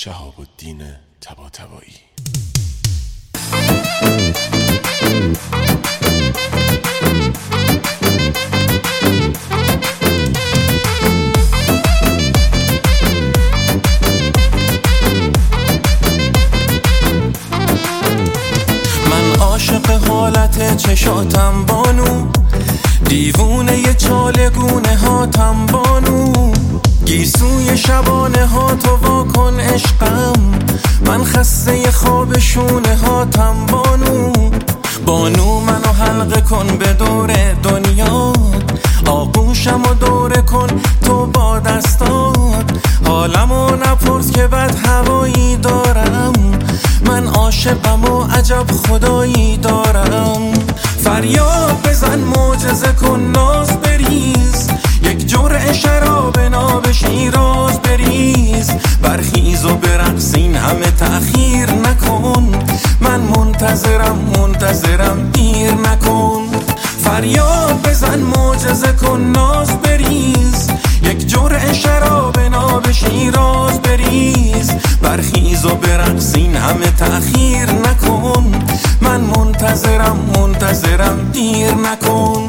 شهاب‌الدین طباطبایی. من عاشق حالت چشاتم بانو، دیوونه ی چالگونه هاتم بانو، گیسوی شبانه ها تو واکن عشقم، من خسته خواب شونه هاتم بانو. بانو منو حلقه کن به دور دنیا، آغوشم و دوره کن تو با دستات، حالمو نپرس که بد هوایی دارم، من عاشقم و عجب خدایی دارم. فریاد بزن معجزه کن ناز بریز، یک جرعه شراب ناب شیراز بریز، برخیز و برقصین همه تأخیر نکن، من منتظرم دیر نکن. فریاد بزن معجزه کن ناز بریز، یک جرعه شراب ناب شیراز بریز، برخیز و برقصین همه تأخیر نکن، من منتظرم دیر نکن.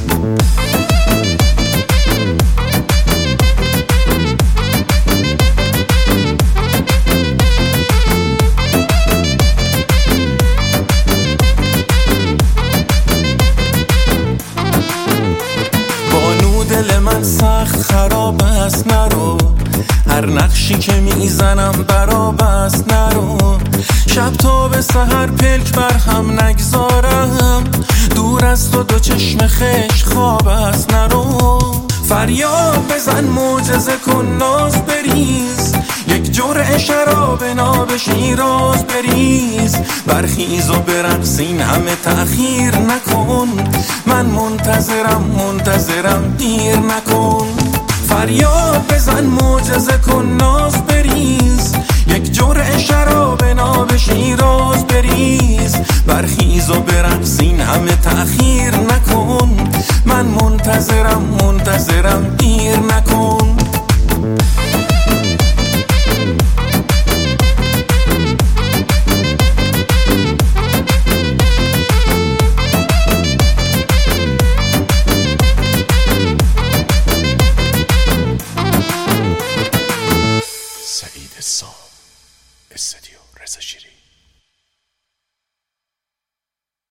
دل من سخت خراب است نرو، هر نقشی که میزنم براب است نرو، شب تا به سحر پلک بر هم نگذارم، دور از تو دو چشم خشک خواب است نرو. فریاد بزن معجزه کن ناز بریز، یک جرعه شراب ناب شیراز بریز، برخیز و برقصین همه تأخیر نکن، من منتظرم دیر نکن. فریاد بزن معجزه کن ناز بریز، یک جرعه شراب ناب شیراز بریز، برخیز و برقصین همه تأخیر نکن، من منتظرم